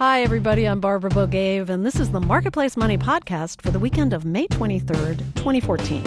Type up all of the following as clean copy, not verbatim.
Hi, everybody. I'm Barbara Bogaev, and this is the Marketplace Money Podcast for the weekend of May 23rd, 2014.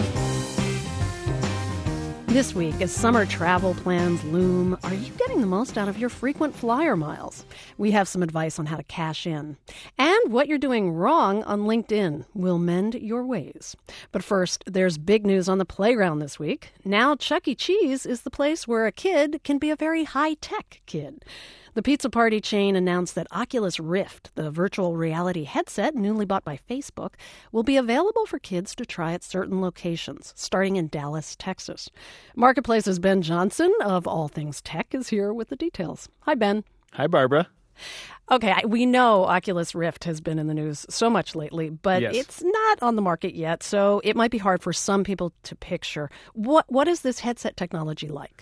This week, as summer travel plans loom, are you getting the most out of your frequent flyer miles? We have some advice on how to cash in. And what you're doing wrong on LinkedIn will mend your ways. But first, there's big news on the playground this week. Now Chuck E. Cheese is the place where a kid can be a very high-tech kid. The pizza party chain announced that Oculus Rift, the virtual reality headset newly bought by Facebook, will be available for kids to try at certain locations, starting in Dallas, Texas. Marketplace's Ben Johnson of All Things Tech is here with the details. Hi, Ben. Hi, Barbara. Okay, we know Oculus Rift has been in the news so much lately, but Yes. It's not on the market yet, so it might be hard for some people to picture. What is this headset technology like?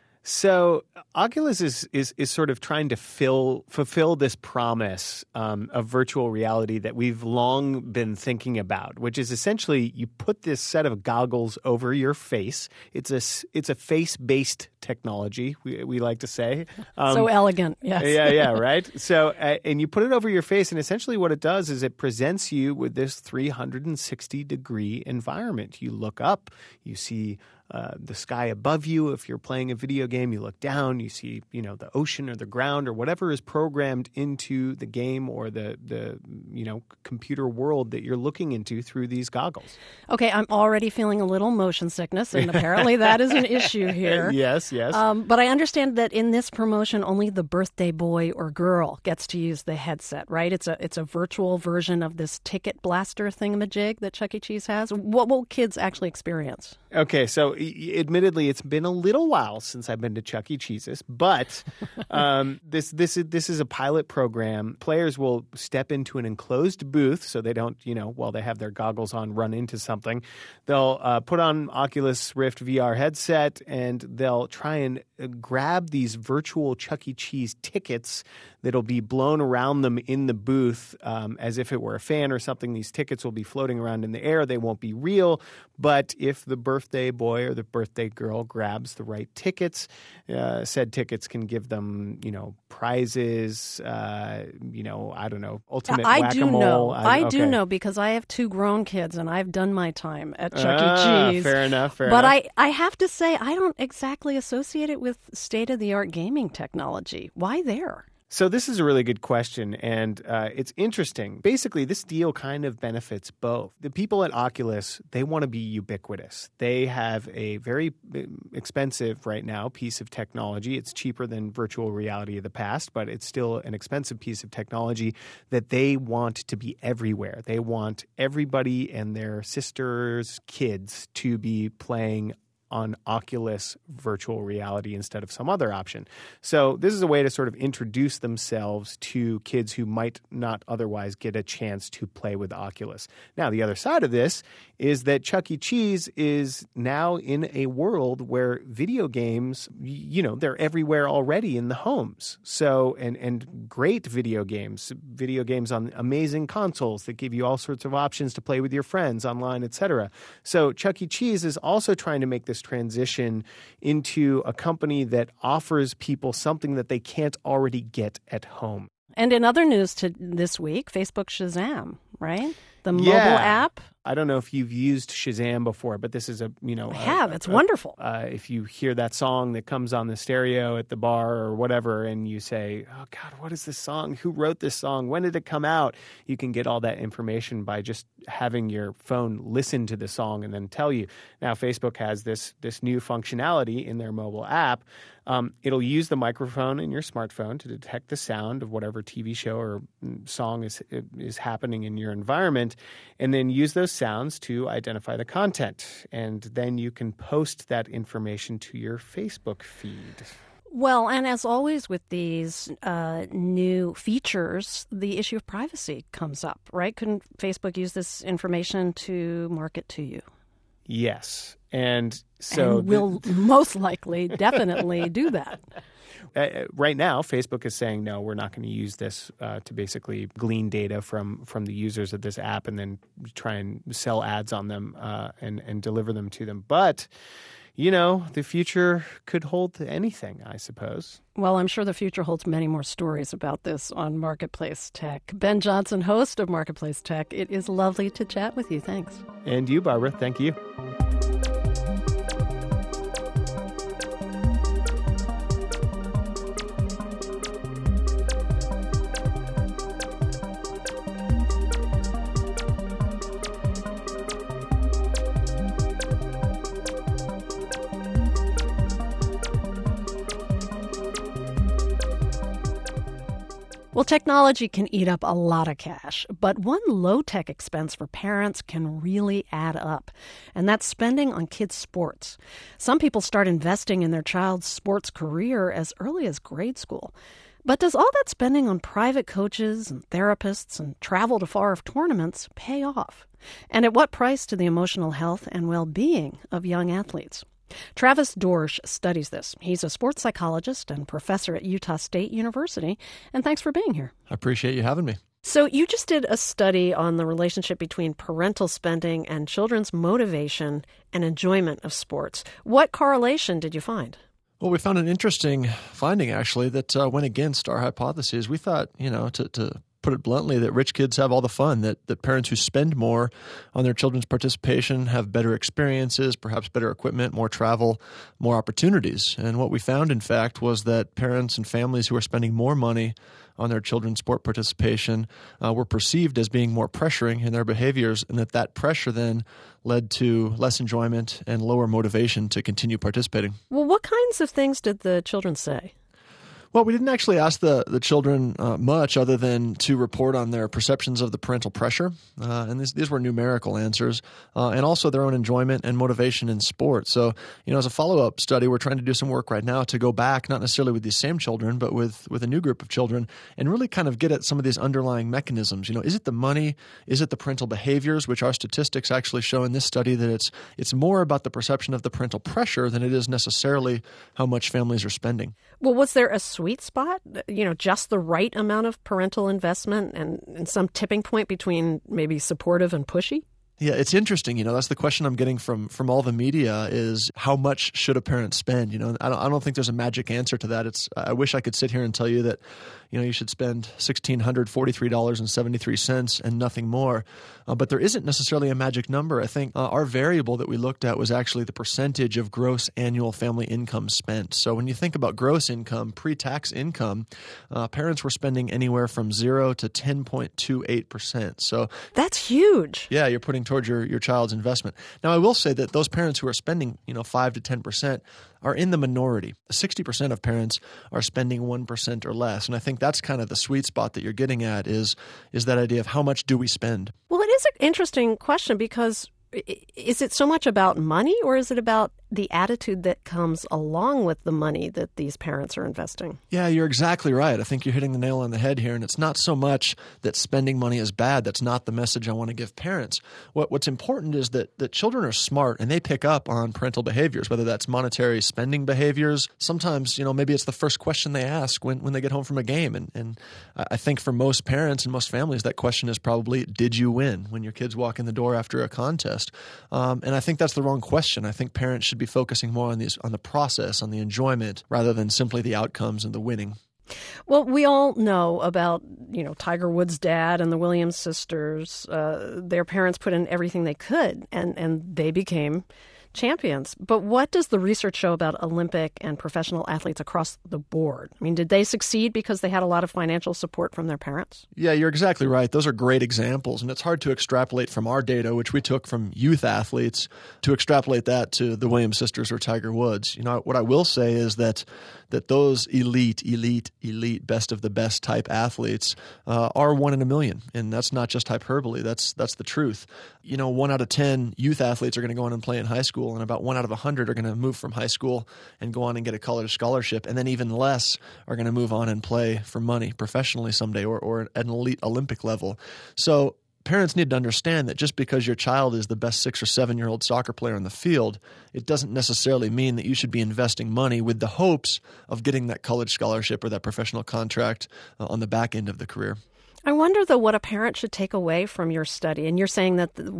So Oculus is sort of trying to fulfill this promise of virtual reality that we've long been thinking about, which is essentially you put this set of goggles over your face. It's a face-based technology, we like to say. So elegant, yes. Yeah, right? So, and you put it over your face, and essentially what it does is it presents you with this 360-degree environment. You look up, you see the sky above you. If you're playing a video game, you look down, you see, the ocean or the ground or whatever is programmed into the game or the computer world that you're looking into through these goggles. Okay, I'm already feeling a little motion sickness, and apparently that is an issue here. Yes. But I understand that in this promotion, only the birthday boy or girl gets to use the headset, right? It's a virtual version of this ticket blaster thingamajig that Chuck E. Cheese has. What will kids actually experience? Okay, so admittedly, it's been a little while since I've been to Chuck E. Cheese's, but this is a pilot program. Players will step into an enclosed booth so they don't, while they have their goggles on, run into something. They'll put on Oculus Rift VR headset, and they'll try and grab these virtual Chuck E. Cheese tickets that'll be blown around them in the booth as if it were a fan or something. These tickets will be floating around in the air. They won't be real, but if the birthday boy or the birthday girl grabs the right tickets, said tickets can give them, prizes, I don't know, ultimate whack-a-mole. I do know because I have two grown kids and I've done my time at Chuck E. Cheese. Fair enough. But I have to say, I don't exactly associate it with state-of-the-art gaming technology. Why there? So this is a really good question, and it's interesting. Basically, this deal kind of benefits both. The people at Oculus, they want to be ubiquitous. They have a very expensive right now piece of technology. It's cheaper than virtual reality of the past, but it's still an expensive piece of technology that they want to be everywhere. They want everybody and their sisters' kids to be playing on Oculus virtual reality instead of some other option. So this is a way to sort of introduce themselves to kids who might not otherwise get a chance to play with Oculus. Now, the other side of this is that Chuck E. Cheese is now in a world where video games, they're everywhere already in the homes. So, and great video games on amazing consoles that give you all sorts of options to play with your friends online, etc. So Chuck E. Cheese is also trying to make this transition into a company that offers people something that they can't already get at home. And in other news this week, Facebook Shazam, right? The mobile app. I don't know if you've used Shazam before, but this is I have. It's wonderful. If you hear that song that comes on the stereo at the bar or whatever, and you say, oh, God, what is this song? Who wrote this song? When did it come out? You can get all that information by just having your phone listen to the song and then tell you. Now, Facebook has this new functionality in their mobile app. It'll use the microphone in your smartphone to detect the sound of whatever TV show or song is happening in your environment, and then use those sounds to identify the content. And then you can post that information to your Facebook feed. Well, and as always with these new features, the issue of privacy comes up, right? Couldn't Facebook use this information to market to you? Yes. And so will most likely definitely do that. Right now, Facebook is saying, no, we're not going to use this to basically glean data from the users of this app and then try and sell ads on them and deliver them to them. But the future could hold anything, I suppose. Well, I'm sure the future holds many more stories about this on Marketplace Tech. Ben Johnson, host of Marketplace Tech, it is lovely to chat with you. Thanks. And you, Barbara. Thank you. Well, technology can eat up a lot of cash, but one low-tech expense for parents can really add up, and that's spending on kids' sports. Some people start investing in their child's sports career as early as grade school. But does all that spending on private coaches and therapists and travel to far-off tournaments pay off? And at what price to the emotional health and well-being of young athletes? Travis Dorsch studies this. He's a sports psychologist and professor at Utah State University. And thanks for being here. I appreciate you having me. So you just did a study on the relationship between parental spending and children's motivation and enjoyment of sports. What correlation did you find? Well, we found an interesting finding, actually, that went against our hypotheses. We thought, to put it bluntly, that rich kids have all the fun, that parents who spend more on their children's participation have better experiences, perhaps better equipment, more travel, more opportunities. And what we found, in fact, was that parents and families who are spending more money on their children's sport participation were perceived as being more pressuring in their behaviors, and that pressure then led to less enjoyment and lower motivation to continue participating. Well, what kinds of things did the children say? Well, we didn't actually ask the children much other than to report on their perceptions of the parental pressure. And these were numerical answers, and also their own enjoyment and motivation in sport. So, as a follow-up study, we're trying to do some work right now to go back, not necessarily with these same children, but with a new group of children, and really kind of get at some of these underlying mechanisms. Is it the money? Is it the parental behaviors, which our statistics actually show in this study that it's more about the perception of the parental pressure than it is necessarily how much families are spending. Well, was there a sweet spot, just the right amount of parental investment and some tipping point between maybe supportive and pushy? Yeah, it's interesting. That's the question I'm getting from all the media is how much should a parent spend? I don't think there's a magic answer to that. I wish I could sit here and tell you that, you should spend $1,643.73 and nothing more. But there isn't necessarily a magic number. I think our variable that we looked at was actually the percentage of gross annual family income spent. So when you think about gross income, pre-tax income, parents were spending anywhere from 0 to 10.28%. So that's huge. Yeah, you're putting towards your child's investment. Now, I will say that those parents who are spending 5 to 10% are in the minority. 60% of parents are spending 1% or less. And I think that's kind of the sweet spot that you're getting at is that idea of how much do we spend? Well, it is an interesting question because is it so much about money or is it about the attitude that comes along with the money that these parents are investing? Yeah, you're exactly right. I think you're hitting the nail on the head here. And it's not so much that spending money is bad. That's not the message I want to give parents. What's important is that children are smart and they pick up on parental behaviors, whether that's monetary spending behaviors. Sometimes, maybe it's the first question they ask when they get home from a game. And I think for most parents and most families, that question is probably, did you win when your kids walk in the door after a contest? And I think that's the wrong question. I think parents should be focusing more on the process, on the enjoyment, rather than simply the outcomes and the winning. Well, we all know about, Tiger Woods' dad and the Williams sisters. Their parents put in everything they could, and they became champions. But what does the research show about Olympic and professional athletes across the board? I mean, did they succeed because they had a lot of financial support from their parents? Yeah, you're exactly right. Those are great examples. And it's hard to extrapolate from our data, which we took from youth athletes, to extrapolate that to the Williams sisters or Tiger Woods. What I will say is that those elite, best of the best type athletes are 1 in a million. And that's not just hyperbole. That's the truth. 1 out of 10 youth athletes are going to go on and play in high school, and about 1 out of 100 are going to move from high school and go on and get a college scholarship, and then even less are going to move on and play for money professionally someday or at an elite Olympic level. So parents need to understand that just because your child is the best 6 or 7-year-old soccer player in the field, it doesn't necessarily mean that you should be investing money with the hopes of getting that college scholarship or that professional contract on the back end of the career. I wonder, though, what a parent should take away from your study. And you're saying that the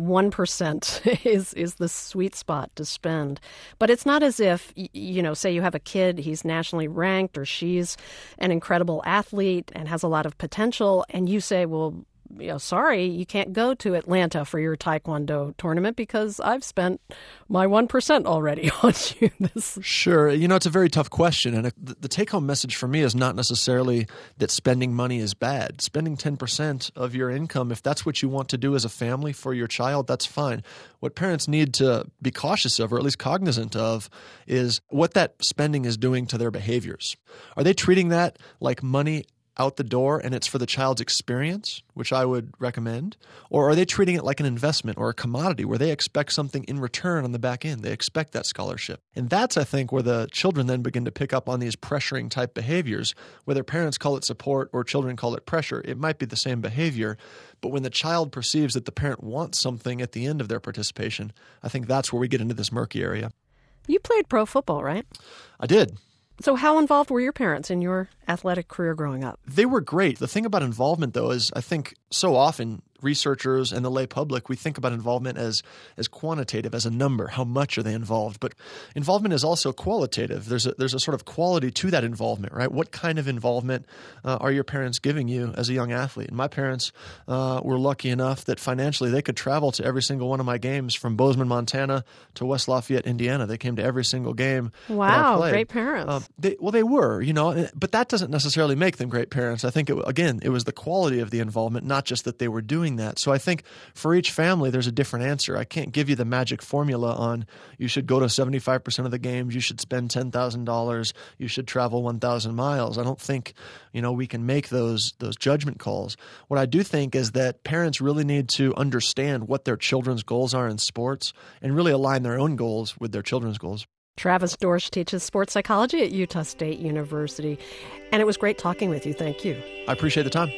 1% is the sweet spot to spend. But it's not as if, say you have a kid, he's nationally ranked, or she's an incredible athlete and has a lot of potential, and you say, well, sorry, you can't go to Atlanta for your Taekwondo tournament because I've spent my 1% already on you. Sure. It's a very tough question. And the take-home message for me is not necessarily that spending money is bad. Spending 10% of your income, if that's what you want to do as a family for your child, that's fine. What parents need to be cautious of, or at least cognizant of, is what that spending is doing to their behaviors. Are they treating that like money out the door and it's for the child's experience, which I would recommend? Or are they treating it like an investment or a commodity where they expect something in return on the back end? They expect that scholarship. And that's, I think, where the children then begin to pick up on these pressuring type behaviors. Whether parents call it support or children call it pressure, it might be the same behavior. But when the child perceives that the parent wants something at the end of their participation, I think that's where we get into this murky area. You played pro football, right? I did. So how involved were your parents in your athletic career growing up? They were great. The thing about involvement, though, is I think so often researchers and the lay public, we think about involvement as quantitative, as a number. How much are they involved? But involvement is also qualitative. There's a sort of quality to that involvement, right? What kind of involvement are your parents giving you as a young athlete? And my parents were lucky enough that financially they could travel to every single one of my games from Bozeman, Montana to West Lafayette, Indiana. They came to every single game that I played. Great parents. They were, but that doesn't necessarily make them great parents. I think, it was the quality of the involvement, not just that they were doing that. So I think for each family, there's a different answer. I can't give you the magic formula on you should go to 75% of the games, you should spend $10,000, you should travel 1,000 miles. I don't think, we can make those judgment calls. What I do think is that parents really need to understand what their children's goals are in sports and really align their own goals with their children's goals. Travis Dorsch teaches sports psychology at Utah State University. And it was great talking with you. Thank you. I appreciate the time.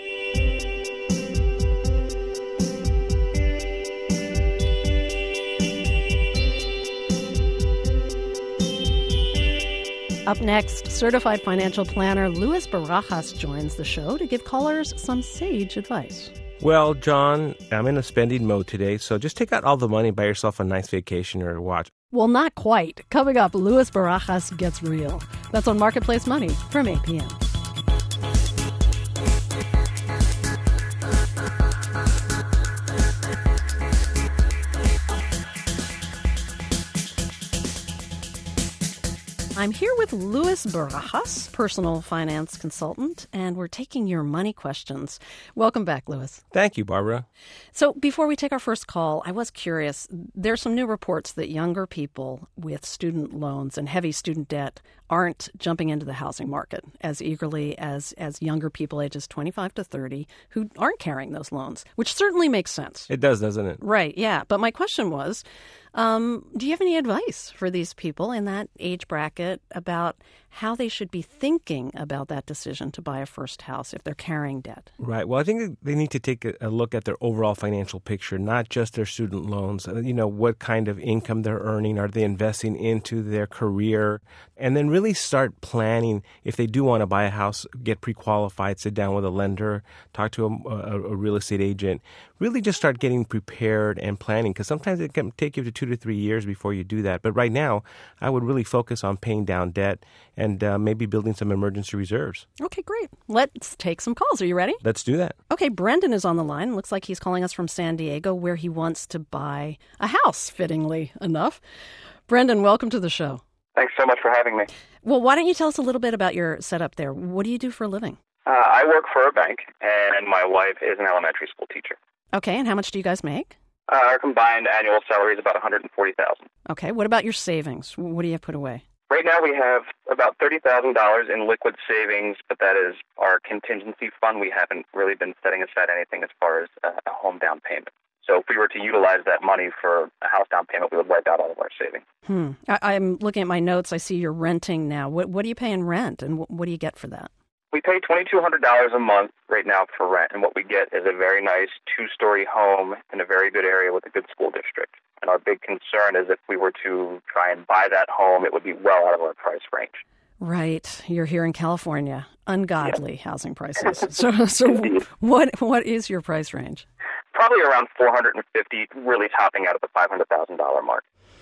Up next, certified financial planner Luis Barajas joins the show to give callers some sage advice. Well, John, I'm in a spending mode today, so just take out all the money, buy yourself a nice vacation or a watch. Well, not quite. Coming up, Luis Barajas gets real. That's on Marketplace Money from 8 p.m. I'm here with Luis Barajas, personal finance consultant, and we're taking your money questions. Welcome back, Luis. Thank you, Barbara. So before we take our first call, I was curious. There's some new reports that younger people with student loans and heavy student debt aren't jumping into the housing market as eagerly as younger people ages 25 to 30 who aren't carrying those loans, which certainly makes sense. It does, doesn't it? Right, yeah. But my question was, do you have any advice for these people in that age bracket about how they should be thinking about that decision to buy a first house if they're carrying debt? Right. Well, I think they need to take a look at their overall financial picture, not just their student loans. What kind of income they're earning. Are they investing into their career? And then really start planning. If they do want to buy a house, get pre-qualified, sit down with a lender, talk to a real estate agent. Really just start getting prepared and planning, because sometimes it can take you to 2 to 3 years before you do that. But right now, I would really focus on paying down debt and maybe building some emergency reserves. Okay, great. Let's take some calls. Are you ready? Let's do that. Okay, Brendan is on the line. Looks like he's calling us from San Diego, where he wants to buy a house, fittingly enough. Brendan, welcome to the show. Thanks so much for having me. Well, why don't you tell us a little bit about your setup there? What do you do for a living? I work for a bank, and my wife is an elementary school teacher. Okay, and how much do you guys make? Our combined annual salary is about $140,000. Okay, what about your savings? What do you put away? Right now we have about $30,000 in liquid savings, but that is our contingency fund. We haven't really been setting aside anything as far as a home down payment. So if we were to utilize that money for a house down payment, we would wipe out all of our savings. I'm looking at my notes. I see you're renting now. What do you pay in rent, and what do you get for that? We pay $2,200 a month right now for rent, and what we get is a very nice 2-story home in a very good area with a good school district. And our big concern is if we were to try and buy that home, it would be well out of our price range. Right. You're here in California. Ungodly housing prices. So what is your price range? Probably around $450,000, really topping out at the $500,000 mark.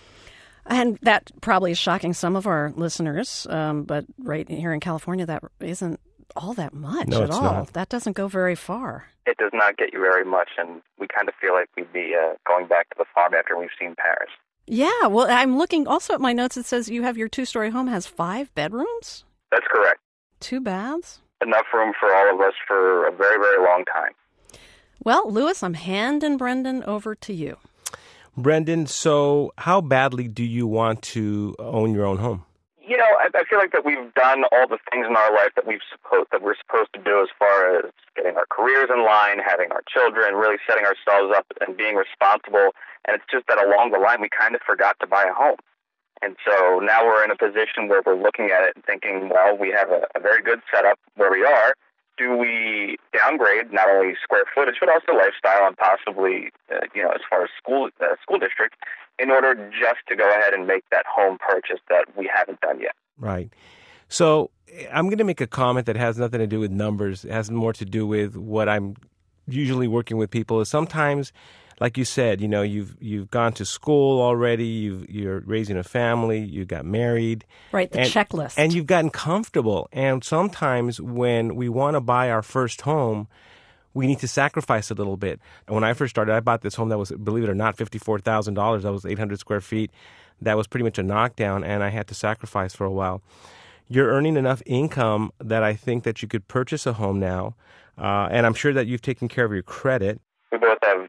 And that probably is shocking some of our listeners, but right here in California, that isn't all that much No, at it's all. not. That doesn't go very far. It does not get you very much, and we kind of feel like we'd be going back to the farm after we've seen Paris. Yeah, well, I'm looking also at my notes. It says you have your 2-story home has 5 bedrooms, That's correct. 2 baths. Enough room for all of us for a very, very long time. Well, Louis, I'm handing Brendan over to you. Brendan, so how badly do you want to own your own home? You know, I feel like that we've done all the things in our life that we're supposed to do as far as getting our careers in line, having our children, really setting ourselves up and being responsible. And it's just that along the line, we kind of forgot to buy a home. And so now we're in a position where we're looking at it and thinking, well, we have a very good setup where we are. Do we downgrade not only square footage, but also lifestyle and possibly, as far as school district, in order just to go ahead and make that home purchase that we haven't done yet? Right. So I'm going to make a comment that has nothing to do with numbers. It has more to do with what I'm usually working with people is sometimes, like you said, you've gone to school already, you're raising a family, you got married. Right, the checklist. And you've gotten comfortable. And sometimes when we want to buy our first home, we need to sacrifice a little bit. And when I first started, I bought this home that was, believe it or not, $54,000. That was 800 square feet. That was pretty much a knockdown, and I had to sacrifice for a while. You're earning enough income that I think that you could purchase a home now, and I'm sure that you've taken care of your credit. We both have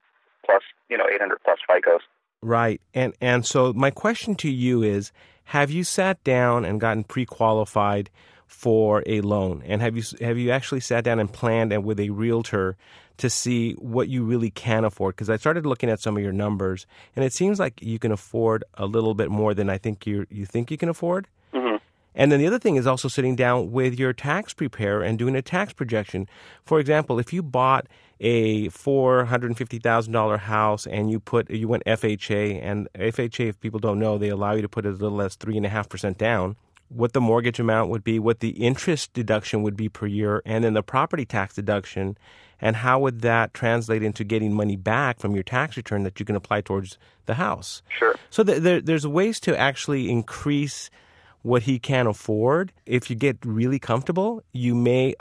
800 plus FICOs. Right. And so my question to you is, have you sat down and gotten pre-qualified for a loan? And have you actually sat down and planned and with a realtor to see what you really can afford? Because I started looking at some of your numbers, and it seems like you can afford a little bit more than I think you think you can afford. Mm-hmm. And then the other thing is also sitting down with your tax preparer and doing a tax projection. For example, if you bought a $450,000 house and you went FHA, and FHA, if people don't know, they allow you to put as little as 3.5% down, what the mortgage amount would be, what the interest deduction would be per year, and then the property tax deduction, and how would that translate into getting money back from your tax return that you can apply towards the house. Sure. So there's ways to actually increase what he can afford. If you get really comfortable, you may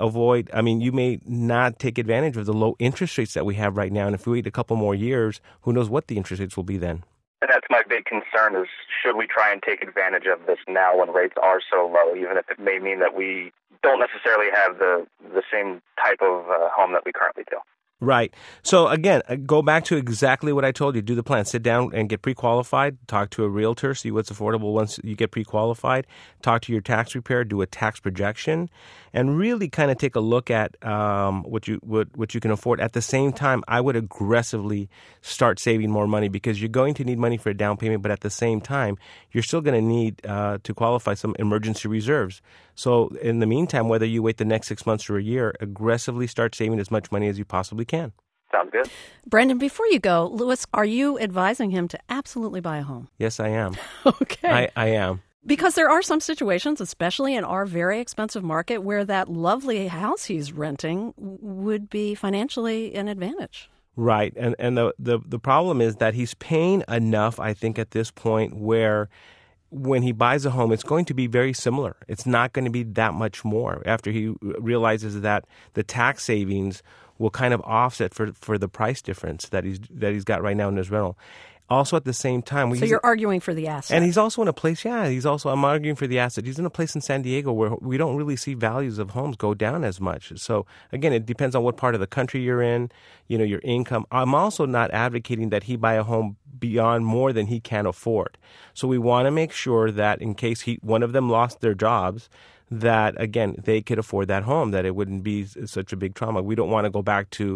not take advantage of the low interest rates that we have right now. And if we wait a couple more years, who knows what the interest rates will be then. And that's my big concern is, should we try and take advantage of this now when rates are so low, even if it may mean that we don't necessarily have the same type of home that we currently do. Right. So again, go back to exactly what I told you. Do the plan. Sit down and get pre-qualified. Talk to a realtor. See what's affordable once you get pre-qualified. Talk to your tax preparer. Do a tax projection, and really kind of take a look at what you can afford. At the same time, I would aggressively start saving more money because you're going to need money for a down payment, but at the same time, you're still going to need to qualify some emergency reserves. So in the meantime, whether you wait the next 6 months or a year, aggressively start saving as much money as you possibly can. Sounds good. Brendan, before you go, Louis, are you advising him to absolutely buy a home? Yes, I am. Okay. I am. Because there are some situations, especially in our very expensive market, where that lovely house he's renting would be financially an advantage. Right. And the problem is that he's paying enough, I think, at this point where when he buys a home, it's going to be very similar. It's not going to be that much more after he realizes that the tax savings will kind of offset for the price difference that he's got right now in his rental. Also, at the same time, so you're arguing for the asset, and he's also in a place. Yeah, I'm arguing for the asset. He's in a place in San Diego where we don't really see values of homes go down as much. So again, it depends on what part of the country you're in. Your income. I'm also not advocating that he buy a home beyond more than he can afford. So we want to make sure that in case one of them lost their jobs, that, again, they could afford that home, that it wouldn't be such a big trauma. We don't want to go back to,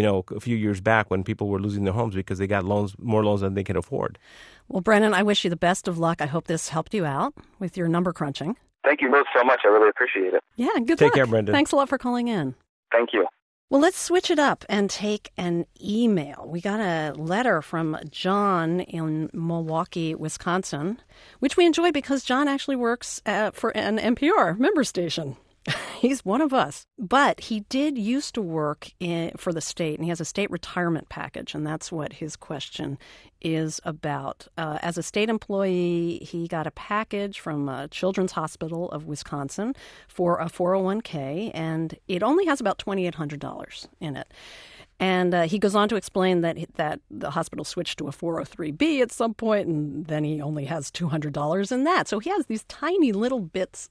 a few years back when people were losing their homes because they got more loans than they could afford. Well, Brendan, I wish you the best of luck. I hope this helped you out with your number crunching. Thank you both so much. I really appreciate it. Yeah, good luck. Take care, Brendan. Thanks a lot for calling in. Thank you. Well, let's switch it up and take an email. We got a letter from John in Milwaukee, Wisconsin, which we enjoy because John actually works for an NPR member station. He's one of us. But he did used to work for the state, and he has a state retirement package, and that's what his question is about. As a state employee, he got a package from Children's Hospital of Wisconsin for a 401k, and it only has about $2,800 in it. And he goes on to explain that the hospital switched to a 403b at some point, and then he only has $200 in that. So he has these tiny little bits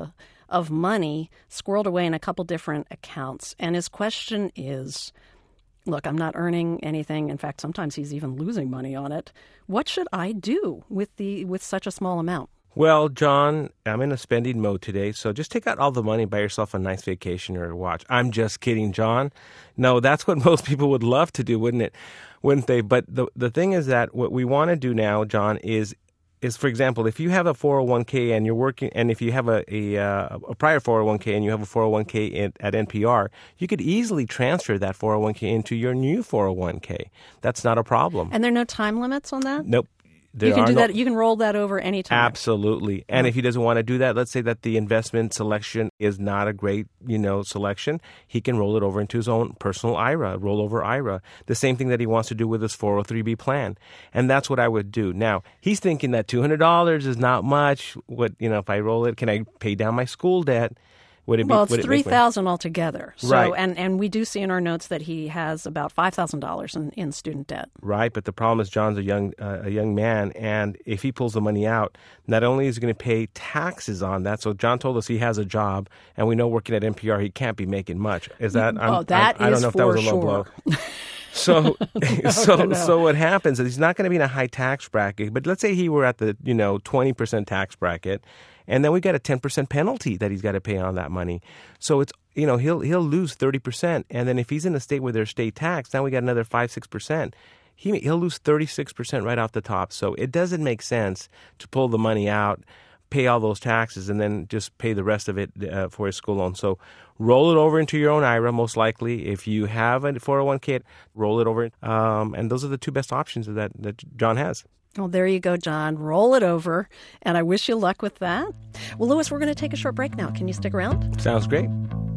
of money squirreled away in a couple different accounts. And his question is, look, I'm not earning anything. In fact, sometimes he's even losing money on it. What should I do with such a small amount? Well, John, I'm in a spending mode today, so just take out all the money, buy yourself a nice vacation or a watch. I'm just kidding, John. No, that's what most people would love to do, wouldn't they? But the thing is that what we want to do now, John, is for example, if you have a 401k and you're working, and if you have a prior 401k and you have a 401k at NPR, you could easily transfer that 401k into your new 401k. That's not a problem. And there are no time limits on that? Nope. You can do that. You can roll that over anytime. Absolutely. And if he doesn't want to do that, let's say that the investment selection is not a great, selection, he can roll it over into his own personal IRA, rollover IRA. The same thing that he wants to do with his 403b plan. And that's what I would do. Now, he's thinking that $200 is not much. If I roll it, can I pay down my school debt? It's $3,000 altogether. So, right. And we do see in our notes that he has about $5,000 in student debt. Right, but the problem is John's a young man, and if he pulls the money out, not only is he going to pay taxes on that. So John told us he has a job, and we know working at NPR he can't be making much. Is that? I don't know if that was a low blow. So, so what happens is he's not going to be in a high tax bracket. But let's say he were at the 20% tax bracket. And then we got a 10% penalty that he's got to pay on that money. So it's, he'll lose 30%. And then if he's in a state where there's state tax, now we got another 5-6%. He'll lose 36% right off the top. So it doesn't make sense to pull the money out, pay all those taxes, and then just pay the rest of it for his school loan. So roll it over into your own IRA, most likely. If you have a 401k, roll it over. And those are the two best options that John has. Well, there you go, John. Roll it over, and I wish you luck with that. Well, Louis, we're going to take a short break now. Can you stick around? Sounds great.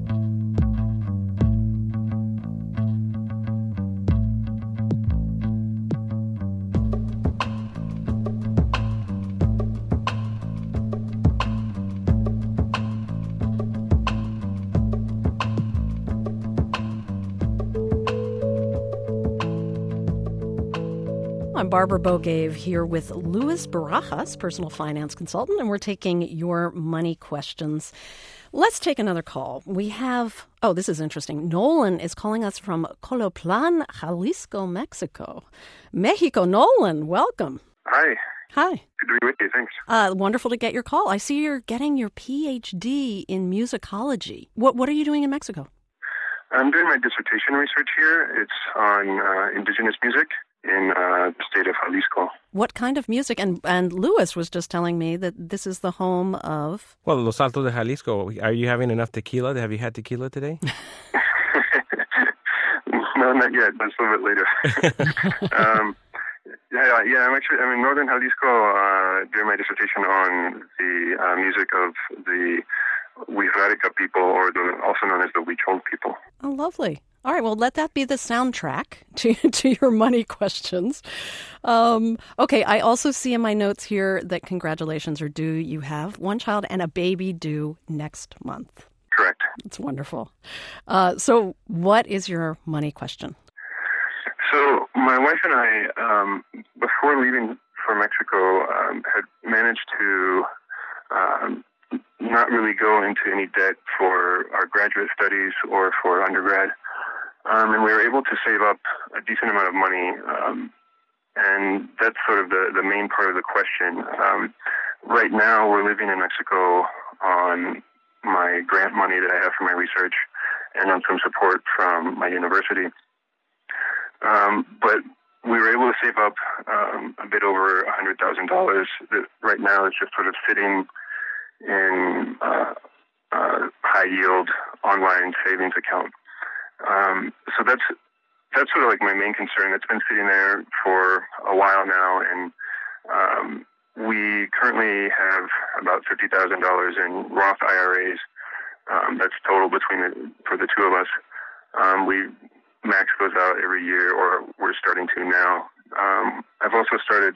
I'm Barbara Bogaev here with Louis Barajas, personal finance consultant, and we're taking your money questions. Let's take another call. We have, this is interesting. Nolan is calling us from Coloplan, Jalisco, Mexico. Nolan, welcome. Hi. Hi. Good to be with you. Thanks. Wonderful to get your call. I see you're getting your PhD in musicology. What are you doing in Mexico? I'm doing my dissertation research here. It's on indigenous music in the state of Jalisco. What kind of music? And Louis was just telling me that this is the home of... Well, Los Altos de Jalisco. Are you having enough tequila? Have you had tequila today? No, not yet. That's a little bit later. I'm in northern Jalisco doing my dissertation on the music of the Wixárika people, or also known as the Huichol people. Oh, lovely. All right, well, let that be the soundtrack to your money questions. Okay, I also see in my notes here that congratulations are due. You have one child and a baby due next month. Correct. That's wonderful. So what is your money question? So my wife and I, before leaving for Mexico, had managed to not really go into any debt for our graduate studies or for undergrad. And we were able to save up a decent amount of money. And that's sort of the main part of the question. Right now, we're living in Mexico on my grant money that I have for my research and on some support from my university. But we were able to save up a bit over $100,000 that right now is just sort of sitting in a high-yield online savings account. So that's sort of like my main concern. It's been sitting there for a while now, and we currently have about $50,000 in Roth IRAs. That's total for the two of us. We max those out every year, or we're starting to now. I've also started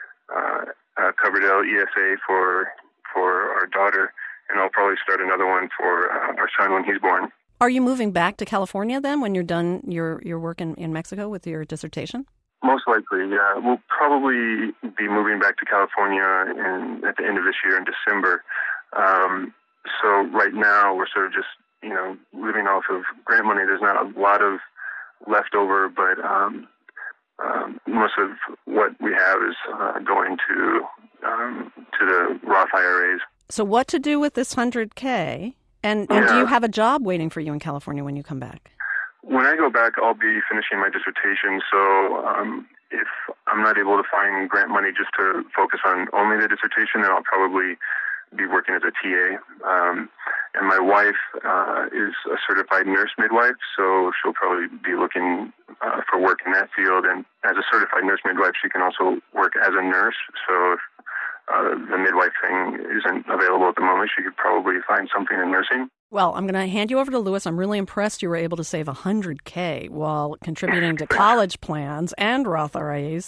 a Coverdell ESA for our daughter, and I'll probably start another one for our son when he's born. Are you moving back to California then when you're done your work in Mexico with your dissertation? Most likely, yeah. We'll probably be moving back to California at the end of this year in December. So right now we're sort of just, living off of grant money. There's not a lot of leftover, but most of what we have is going to the Roth IRAs. So what to do with this $100K? And do you have a job waiting for you in California when you come back? When I go back, I'll be finishing my dissertation. So if I'm not able to find grant money just to focus on only the dissertation, then I'll probably be working as a TA. And my wife is a certified nurse midwife, so she'll probably be looking for work in that field. And as a certified nurse midwife, she can also work as a nurse. So if the midwife thing isn't available at the moment, she could probably find something in nursing. Well, I'm going to hand you over to Louis. I'm really impressed you were able to save $100K while contributing to college plans and Roth IRAs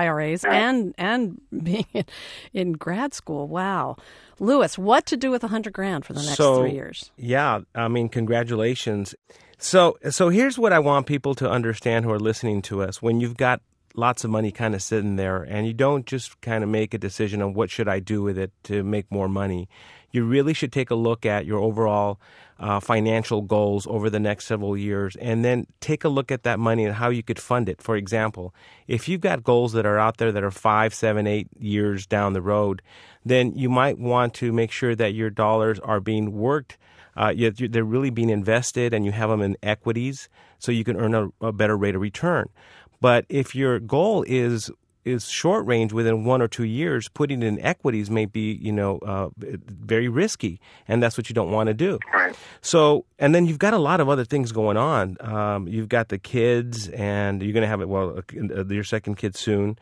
and being in grad school. Wow. Louis, what to do with $100,000 for the next 3 years? Yeah, I mean, congratulations. So here's what I want people to understand who are listening to us. When you've got lots of money kind of sitting there and you don't just kind of make a decision on what should I do with it to make more money, you really should take a look at your overall financial goals over the next several years and then take a look at that money and how you could fund it. For example, if you've got goals that are out there that are 5, 7, 8 years down the road, then you might want to make sure that your dollars are being worked. They're really being invested and you have them in equities so you can earn a better rate of return. But if your goal is short range within 1 or 2 years, putting it in equities may be, very risky, and that's what you don't want to do. Right. So, and then you've got a lot of other things going on. You've got the kids, and you're going to have your second kid soon.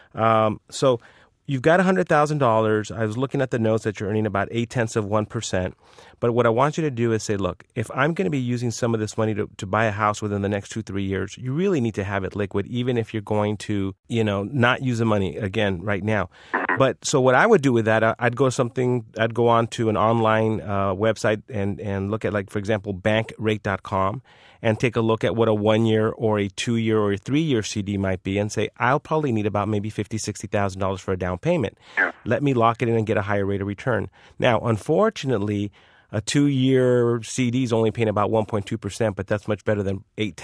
So you've got $100,000. I was looking at the notes that you're earning about 0.8%. But what I want you to do is say, look, if I'm going to be using some of this money to buy a house within the next 2-3 years, you really need to have it liquid, even if you're going to, not use the money again right now. But so what I would do with that, I'd go on to an online website and look at, like, for example, bankrate.com and take a look at what a 1 year or a 2 year or a 3 year CD might be and say, I'll probably need about maybe $50,000, $60,000 for a down payment. Yeah. Let me lock it in and get a higher rate of return. Now, unfortunately, a 2 year CD is only paying about 1.2%, but that's much better than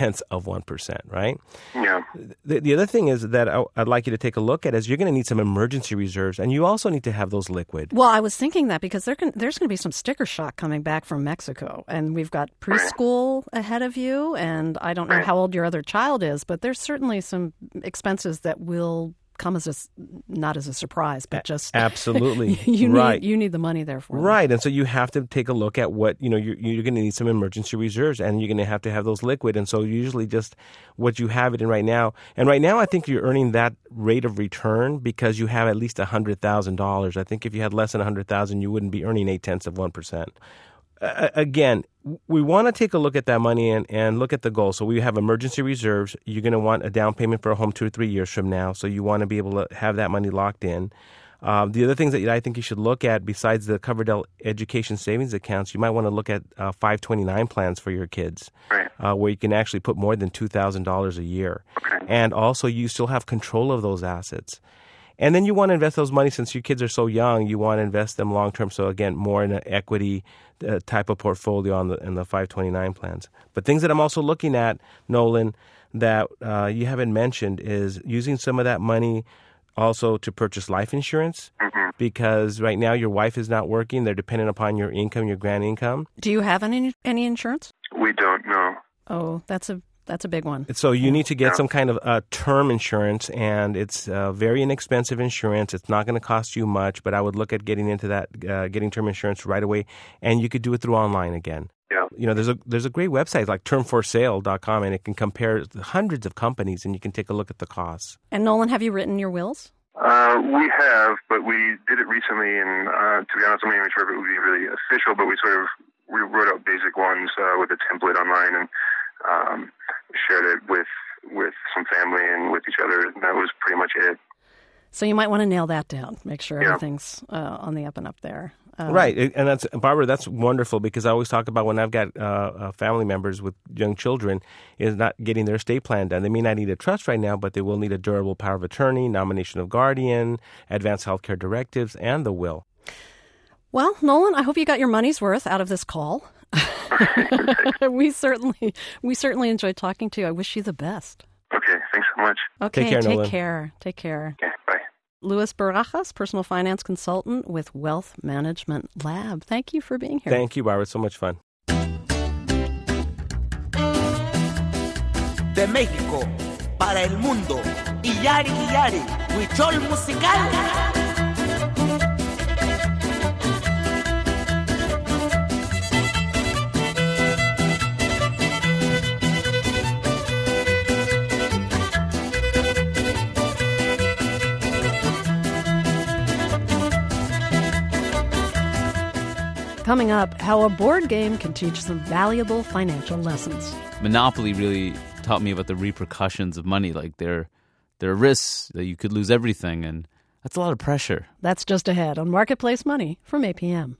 0.8%, right? Yeah. The other thing is that I'd like you to take a look at is you're going to need some emergency reserves, and you also need to have those liquid. Well, I was thinking that because there's going to be some sticker shock coming back from Mexico, and we've got preschool ahead of you, and I don't know how old your other child is, but there's certainly some expenses that will come not as a surprise, but just absolutely you need the money there for them. Right, and so you have to take a look at what you're going to need some emergency reserves, and you're going to have those liquid. And so usually just what you have it in right now, and right now I think you're earning that rate of return because you have at least $100,000. I think if you had less than $100,000, you wouldn't be earning 0.8%. Again, we want to take a look at that money and look at the goal. So we have emergency reserves. You're going to want a down payment for a home 2 or 3 years from now. So you want to be able to have that money locked in. The other things that I think you should look at besides the Coverdell Education Savings Accounts, you might want to look at 529 plans for your kids, where you can actually put more than $2,000 a year. Okay. And also you still have control of those assets. And then you want to invest those money, since your kids are so young, you want to invest them long term. So again, more in an equity type of portfolio in the 529 plans. But things that I'm also looking at, Nolan, that you haven't mentioned is using some of that money also to purchase life insurance, because right now your wife is not working. They're dependent upon your income, your grant income. Do you have any insurance? We don't, no. Oh, that's a big one. So you need to get some kind of term insurance, and it's very inexpensive insurance. It's not going to cost you much, but I would look at getting into that, getting term insurance right away, and you could do it through online again. Yeah. There's a great website like termforsale.com, and it can compare hundreds of companies, and you can take a look at the costs. And Nolan, have you written your wills? We have, but we did it recently, and to be honest, I'm not even sure if it would be really official, but we wrote out basic ones with a template online and shared it with some family and with each other, and that was pretty much it. So you might want to nail that down, make sure everything's on the up and up there. Right. And that's, Barbara, that's wonderful, because I always talk about when I've got family members with young children is not getting their estate plan done. They may not need a trust right now, but they will need a durable power of attorney, nomination of guardian, advanced health care directives, and the will. Well, Nolan, I hope you got your money's worth out of this call. We certainly enjoyed talking to you. I wish you the best. Okay, thanks so much. Okay, take Nolan. Take care. Okay, bye. Luis Barajas, personal finance consultant with Wealth Management Lab. Thank you for being here. Thank you, Barbara. So much fun. De México para el mundo, Iyari Iyari, Huichol Musical. Coming up, how a board game can teach some valuable financial lessons. Monopoly really taught me about the repercussions of money. Like there are risks that you could lose everything, and that's a lot of pressure. That's just ahead on Marketplace Money from 8 p.m.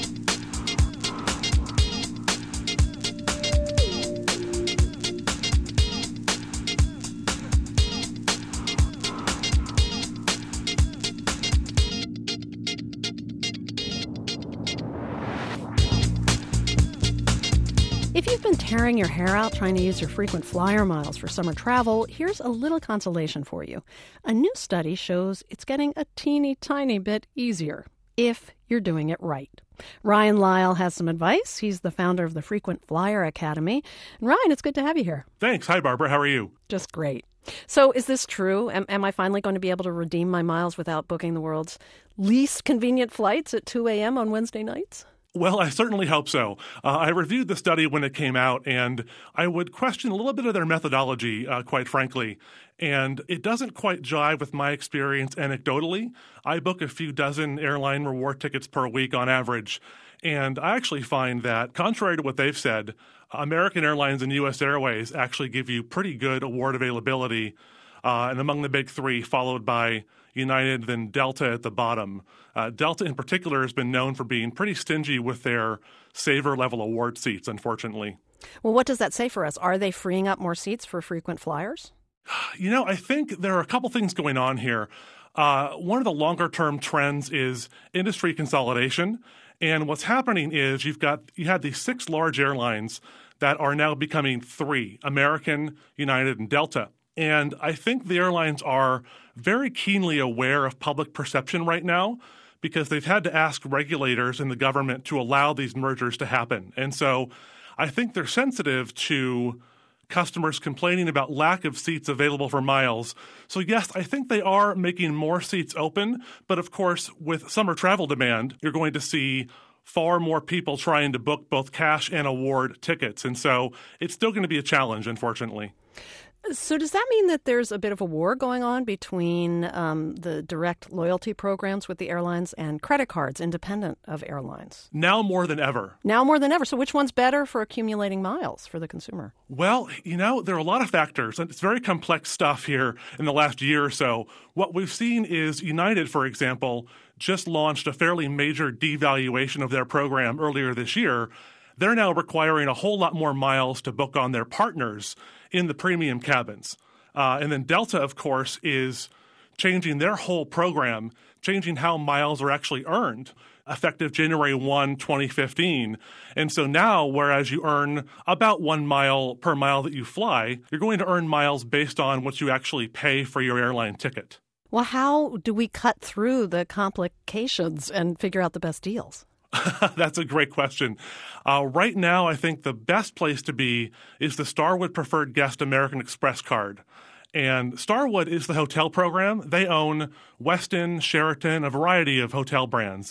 If you've been tearing your hair out trying to use your frequent flyer miles for summer travel, here's a little consolation for you. A new study shows it's getting a teeny tiny bit easier if you're doing it right. Ryan Lyle has some advice. He's the founder of the Frequent Flyer Academy. And Ryan, it's good to have you here. Thanks. Hi, Barbara. How are you? Just great. So is this true? Am I finally going to be able to redeem my miles without booking the world's least convenient flights at 2 a.m. on Wednesday nights? Well, I certainly hope so. I reviewed the study when it came out, and I would question a little bit of their methodology, quite frankly. And it doesn't quite jive with my experience anecdotally. I book a few dozen airline reward tickets per week on average. And I actually find that, contrary to what they've said, American Airlines and U.S. Airways actually give you pretty good award availability, and among the big three, followed by United, then Delta at the bottom. Delta in particular has been known for being pretty stingy with their saver level award seats, unfortunately. Well, what does that say for us? Are they freeing up more seats for frequent flyers? I think there are a couple things going on here. One of the longer-term trends is industry consolidation. And what's happening is you had these 6 large airlines that are now becoming 3, American, United, and Delta. And I think the airlines are very keenly aware of public perception right now because they've had to ask regulators and the government to allow these mergers to happen. And so I think they're sensitive to customers complaining about lack of seats available for miles. So yes, I think they are making more seats open. But of course, with summer travel demand, you're going to see far more people trying to book both cash and award tickets. And so it's still going to be a challenge, unfortunately. So does that mean that there's a bit of a war going on between the direct loyalty programs with the airlines and credit cards independent of airlines? Now more than ever. Now more than ever. So which one's better for accumulating miles for the consumer? Well, there are a lot of factors, and it's very complex stuff here in the last year or so. What we've seen is United, for example, just launched a fairly major devaluation of their program earlier this year. They're now requiring a whole lot more miles to book on their partners in the premium cabins. And then Delta, of course, is changing their whole program, changing how miles are actually earned, effective January 1, 2015. And so now, whereas you earn about 1 mile per mile that you fly, you're going to earn miles based on what you actually pay for your airline ticket. Well, how do we cut through the complications and figure out the best deals? That's a great question. Right now, I think the best place to be is the Starwood Preferred Guest American Express card. And Starwood is the hotel program. They own Westin, Sheraton, a variety of hotel brands.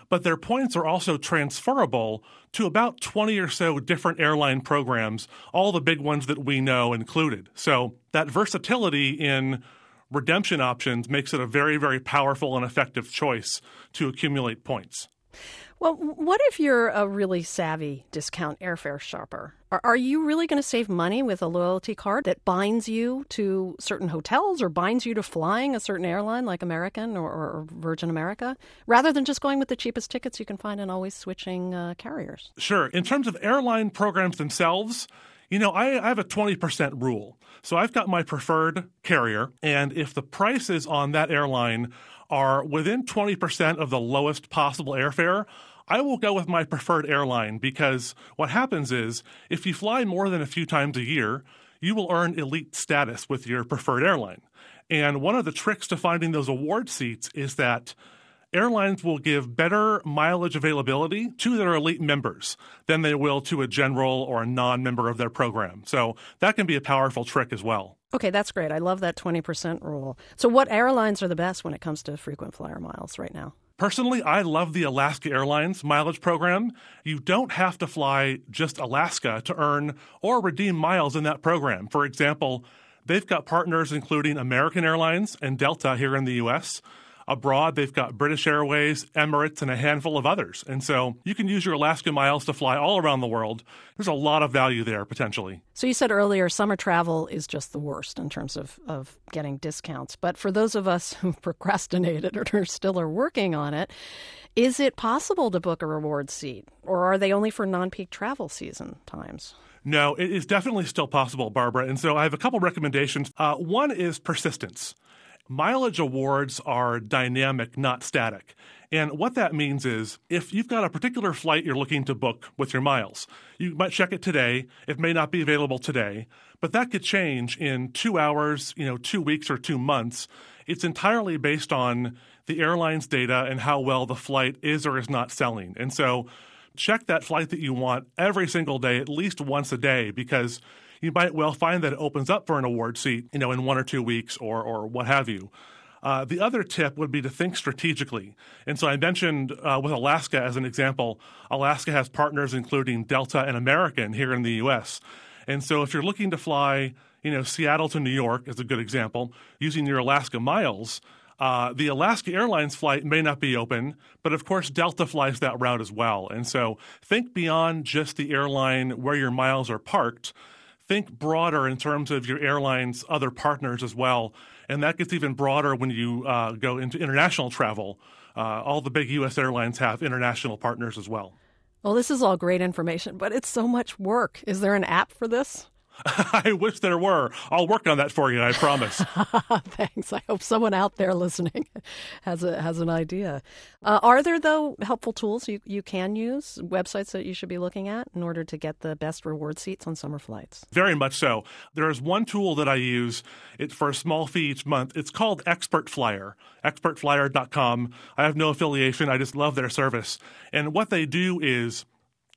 but their points are also transferable to about 20 or so different airline programs, all the big ones that we know included. So that versatility in redemption options makes it a very, very powerful and effective choice to accumulate points. Well, what if you're a really savvy discount airfare shopper? Are you really going to save money with a loyalty card that binds you to certain hotels or binds you to flying a certain airline like American or Virgin America, rather than just going with the cheapest tickets you can find and always switching carriers? Sure. In terms of airline programs themselves, I have a 20% rule. So I've got my preferred carrier, and if the prices on that airline are within 20% of the lowest possible airfare, I will go with my preferred airline, because what happens is if you fly more than a few times a year, you will earn elite status with your preferred airline. And one of the tricks to finding those award seats is that airlines will give better mileage availability to their elite members than they will to a general or a non-member of their program. So that can be a powerful trick as well. Okay, that's great. I love that 20% rule. So what airlines are the best when it comes to frequent flyer miles right now? Personally, I love the Alaska Airlines mileage program. You don't have to fly just Alaska to earn or redeem miles in that program. For example, they've got partners including American Airlines and Delta here in the U.S. Abroad, they've got British Airways, Emirates, and a handful of others. And so you can use your Alaska miles to fly all around the world. There's a lot of value there, potentially. So you said earlier summer travel is just the worst in terms of getting discounts. But for those of us who procrastinated or still are working on it, is it possible to book a reward seat? Or are they only for non-peak travel season times? No, it is definitely still possible, Barbara. And so I have a couple recommendations. One is persistence. Mileage awards are dynamic, not static. And what that means is if you've got a particular flight you're looking to book with your miles, you might check it today. It may not be available today, but that could change in 2 hours, 2 weeks or 2 months. It's entirely based on the airline's data and how well the flight is or is not selling. And so check that flight that you want every single day, at least once a day, because you might well find that it opens up for an award seat, in 1 or 2 weeks or what have you. The other tip would be to think strategically. And so I mentioned with Alaska as an example, Alaska has partners including Delta and American here in the U.S. And so if you're looking to fly, Seattle to New York is a good example, using your Alaska miles, the Alaska Airlines flight may not be open, but of course Delta flies that route as well. And so think beyond just the airline where your miles are parked. Think broader in terms of your airline's other partners as well. And that gets even broader when you go into international travel. All the big U.S. airlines have international partners as well. Well, this is all great information, but it's so much work. Is there an app for this? I wish there were. I'll work on that for you, I promise. Thanks. I hope someone out there listening has an idea. Are there, though, helpful tools you can use, websites that you should be looking at in order to get the best reward seats on summer flights? Very much so. There is one tool that I use. It's for a small fee each month. It's called Expert Flyer, expertflyer.com. I have no affiliation. I just love their service. And what they do is,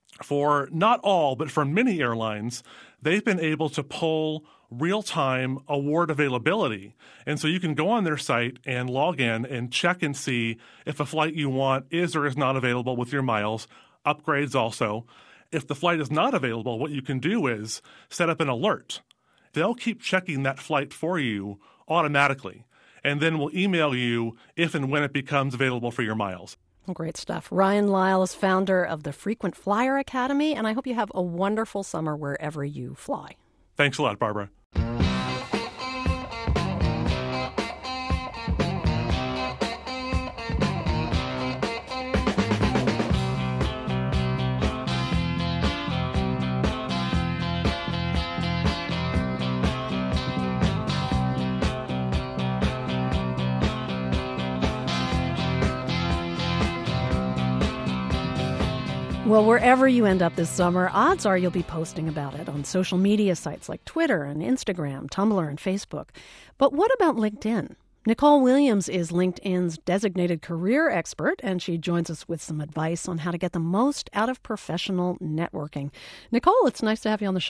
for not all, but for many airlines, they've been able to pull real-time award availability. And so you can go on their site and log in and check and see if a flight you want is or is not available with your miles, upgrades also. If the flight is not available, what you can do is set up an alert. They'll keep checking that flight for you automatically, and then we'll email you if and when it becomes available for your miles. Great stuff. Ryan Lyle is founder of the Frequent Flyer Academy, and I hope you have a wonderful summer wherever you fly. Thanks a lot, Barbara. Well, wherever you end up this summer, odds are you'll be posting about it on social media sites like Twitter and Instagram, Tumblr, and Facebook. But what about LinkedIn? Nicole Williams is LinkedIn's designated career expert, and she joins us with some advice on how to get the most out of professional networking. Nicole, it's nice to have you on the show.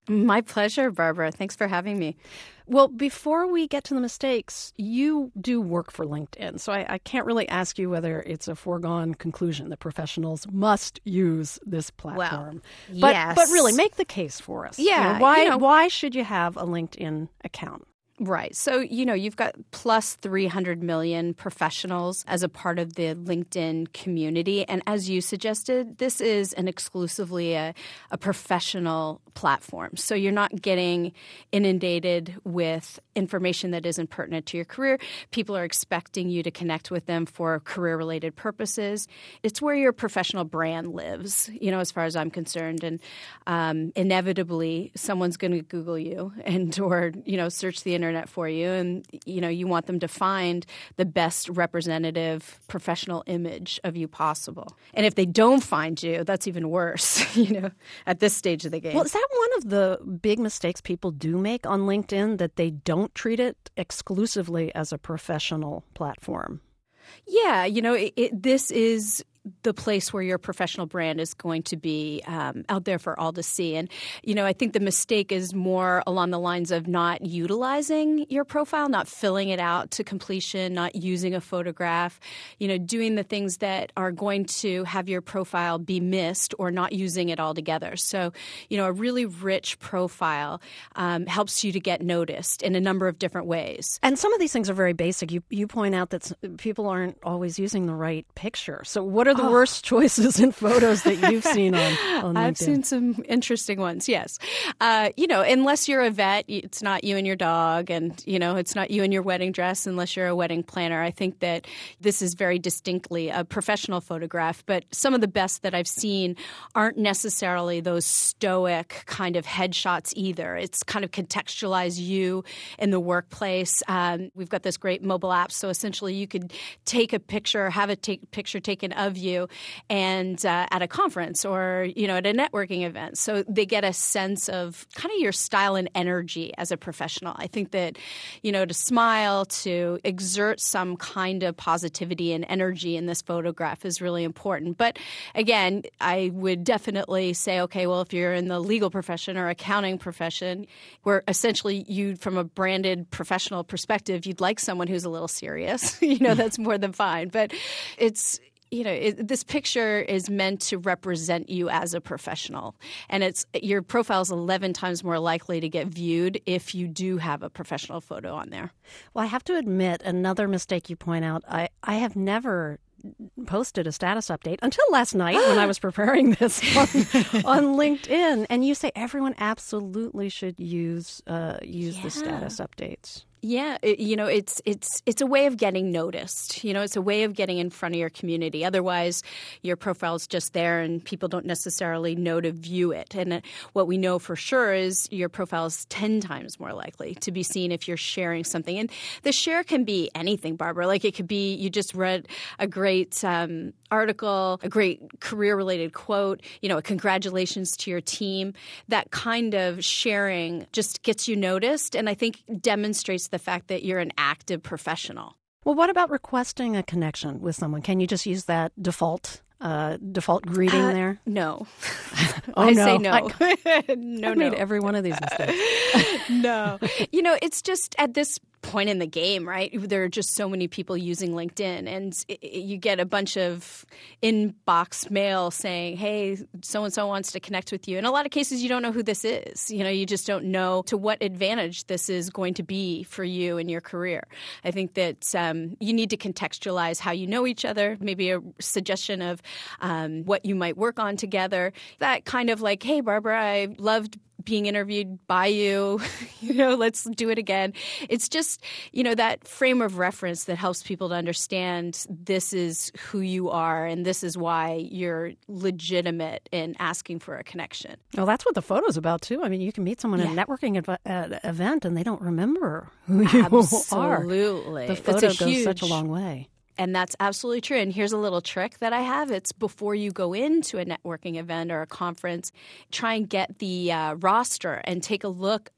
My pleasure, Barbara. Thanks for having me. Well, before we get to the mistakes, you do work for LinkedIn, so I can't really ask you whether it's a foregone conclusion that professionals must use this platform. Well, yes. But really, make the case for us. Yeah. Why should you have a LinkedIn account? Right. So, you've got plus 300 million professionals as a part of the LinkedIn community. And as you suggested, this is an exclusively a professional platform. So you're not getting inundated with information that isn't pertinent to your career. People are expecting you to connect with them for career-related purposes. It's where your professional brand lives, as far as I'm concerned. And inevitably, someone's going to Google you or search the internet for you. And, you want them to find the best representative professional image of you possible. And if they don't find you, that's even worse, at this stage of the game. Well, is that one of the big mistakes people do make on LinkedIn, that they don't treat it exclusively as a professional platform? Yeah, this is the place where your professional brand is going to be out there for all to see. And, I think the mistake is more along the lines of not utilizing your profile, not filling it out to completion, not using a photograph, doing the things that are going to have your profile be missed or not using it altogether. So, a really rich profile helps you to get noticed in a number of different ways. And some of these things are very basic. You point out that people aren't always using the right picture. So what are the worst choices in photos that you've seen on LinkedIn? I've seen some interesting ones, yes. Unless you're a vet, it's not you and your dog, and, it's not you in your wedding dress unless you're a wedding planner. I think that this is very distinctly a professional photograph, but some of the best that I've seen aren't necessarily those stoic kind of headshots either. It's kind of contextualize you in the workplace. We've got this great mobile app, so essentially you could take a picture, have a picture taken of you and at a conference or, at a networking event. So they get a sense of kind of your style and energy as a professional. I think that, to smile, to exert some kind of positivity and energy in this photograph is really important. But again, I would definitely say, okay, well, if you're in the legal profession or accounting profession, where essentially you, from a branded professional perspective, you'd like someone who's a little serious, that's more than fine. But it's, this picture is meant to represent you as a professional. And your profile is 11 times more likely to get viewed if you do have a professional photo on there. Well, I have to admit, another mistake you point out, I have never posted a status update until last night when I was preparing this on LinkedIn. And you say everyone absolutely should use the status updates. Yeah, it's a way of getting noticed. It's a way of getting in front of your community. Otherwise, your profile is just there and people don't necessarily know to view it. And what we know for sure is your profile is 10 times more likely to be seen if you're sharing something. And the share can be anything, Barbara. Like it could be you just read a great article, a great career-related quote, a congratulations to your team. That kind of sharing just gets you noticed and I think demonstrates the fact that you're an active professional. Well, what about requesting a connection with someone? Can you just use that default greeting there? No. I say no. No, made every one of these mistakes. No. It's just at this point in the game, right? There are just so many people using LinkedIn and you get a bunch of inbox mail saying, hey, so-and-so wants to connect with you. In a lot of cases, you don't know who this is. You just don't know to what advantage this is going to be for you in your career. I think that you need to contextualize how you know each other, maybe a suggestion of what you might work on together. That kind of like, hey, Barbara, I loved being interviewed by you, let's do it again. It's just, that frame of reference that helps people to understand this is who you are and this is why you're legitimate in asking for a connection. Well, that's what the photo's about, too. I mean, you can meet someone at a networking event and they don't remember who you are. Absolutely. The photo goes such a long way. And that's absolutely true. And here's a little trick that I have. It's before you go into a networking event or a conference, try and get the roster and take a look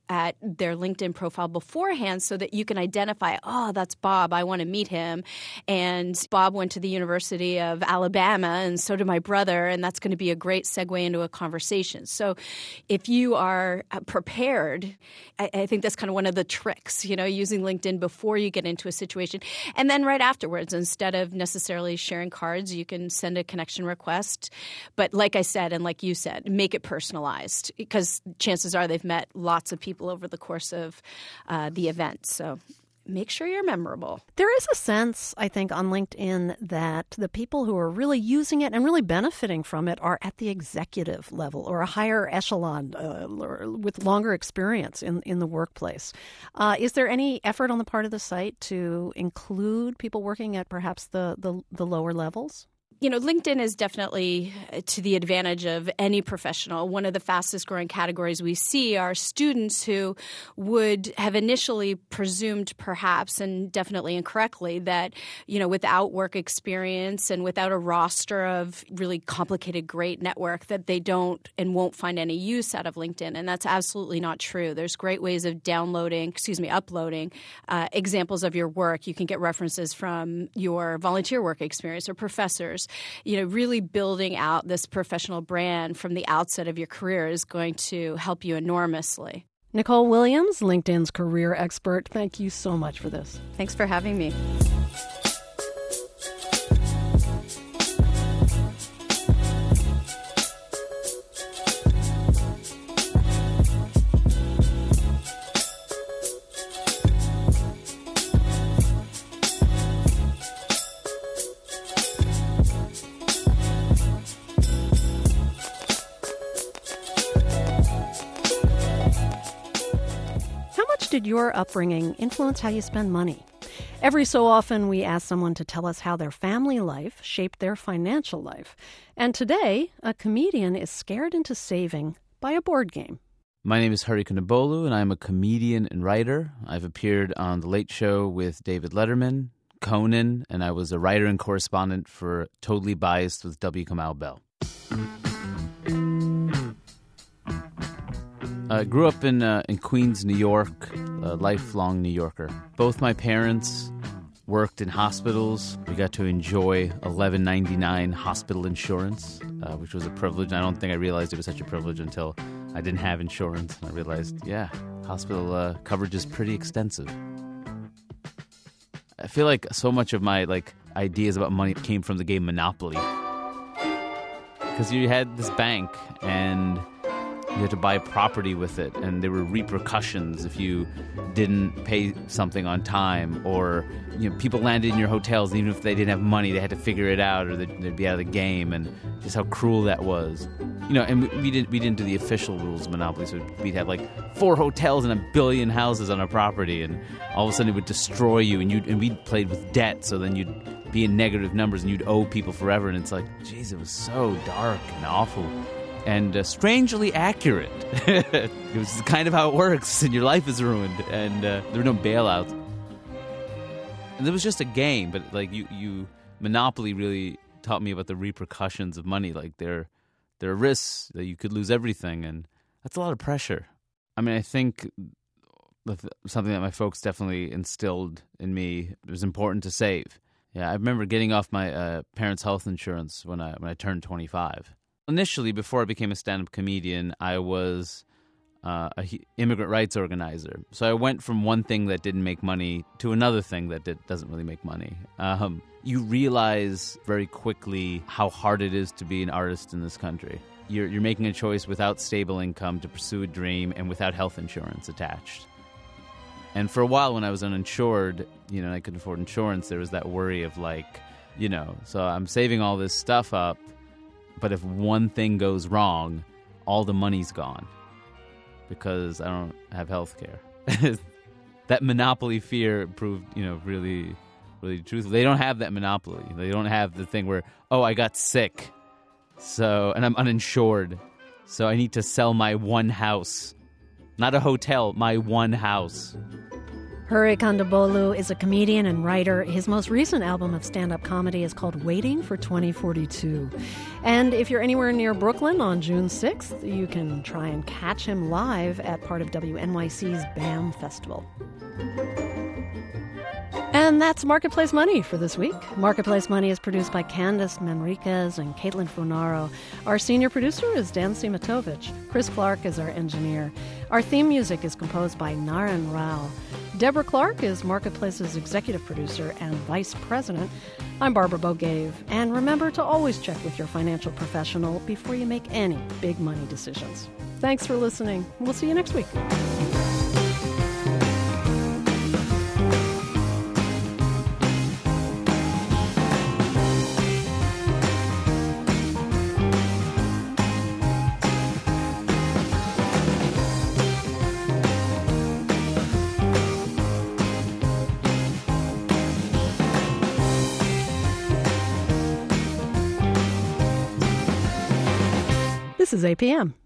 at their LinkedIn profile beforehand so that you can identify, oh, that's Bob, I want to meet him. And Bob went to the University of Alabama, and so did my brother, and that's going to be a great segue into a conversation. So if you are prepared, I think that's kind of one of the tricks, using LinkedIn before you get into a situation. And then right afterwards, instead of necessarily sharing cards, you can send a connection request. But like I said, and like you said, make it personalized, because chances are they've met lots of people over the course of the event. So make sure you're memorable. There is a sense, I think, on LinkedIn that the people who are really using it and really benefiting from it are at the executive level or a higher echelon or with longer experience in the workplace. Is there any effort on the part of the site to include people working at perhaps the lower levels? LinkedIn is definitely to the advantage of any professional. One of the fastest growing categories we see are students who would have initially presumed perhaps, and definitely incorrectly, that, without work experience and without a roster of really complicated, great network, that they don't and won't find any use out of LinkedIn. And that's absolutely not true. There's great ways of uploading examples of your work. You can get references from your volunteer work experience or professors. Really building out this professional brand from the outset of your career is going to help you enormously. Nicole Williams, LinkedIn's career expert, thank you so much for this. Thanks for having me. Did your upbringing influence how you spend money? Every so often, we ask someone to tell us how their family life shaped their financial life. And today, a comedian is scared into saving by a board game. My name is Hari Kondabolu, and I'm a comedian and writer. I've appeared on The Late Show with David Letterman, Conan, and I was a writer and correspondent for Totally Biased with W. Kamau Bell. I grew up in Queens, New York, a lifelong New Yorker. Both my parents worked in hospitals. We got to enjoy $11.99 hospital insurance, which was a privilege. I don't think I realized it was such a privilege until I didn't have insurance. And I realized, hospital coverage is pretty extensive. I feel like so much of my ideas about money came from the game Monopoly. Because you had this bank and you had to buy property with it, and there were repercussions if you didn't pay something on time, or people landed in your hotels, and even if they didn't have money, they had to figure it out, or they'd be out of the game, and just how cruel that was. And we didn't do the official rules of Monopoly, so we'd have 4 hotels and 1 billion houses on our property, and all of a sudden it would destroy you, and we played with debt, so then you'd be in negative numbers, and you'd owe people forever, and it's geez, it was so dark and awful. And strangely accurate. It was kind of how it works, and your life is ruined, and there were no bailouts. And it was just a game, but Monopoly really taught me about the repercussions of money. There are risks that you could lose everything, and that's a lot of pressure. I mean, I think something that my folks definitely instilled in me, it was important to save. Yeah, I remember getting off my parents' health insurance when I turned 25. Initially, before I became a stand-up comedian, I was an immigrant rights organizer. So I went from one thing that didn't make money to another thing that doesn't really make money. You realize very quickly how hard it is to be an artist in this country. You're making a choice without stable income to pursue a dream and without health insurance attached. And for a while when I was uninsured, and I couldn't afford insurance, there was that worry of so I'm saving all this stuff up, but if one thing goes wrong, all the money's gone because I don't have health care. That Monopoly fear proved, really, really truthful. They don't have that Monopoly. They don't have the thing where, I got sick, and I'm uninsured, so I need to sell my one house. Not a hotel, my one house. Hari Kondabolu is a comedian and writer. His most recent album of stand-up comedy is called Waiting for 2042. And if you're anywhere near Brooklyn on June 6th, you can try and catch him live at part of WNYC's BAM Festival. And that's Marketplace Money for this week. Marketplace Money is produced by Candace Manriquez and Caitlin Funaro. Our senior producer is Dan Simatovich. Chris Clark is our engineer. Our theme music is composed by Naren Rao. Deborah Clark is Marketplace's executive producer and vice president. I'm Barbara Bogave. And remember to always check with your financial professional before you make any big money decisions. Thanks for listening. We'll see you next week. This is APM.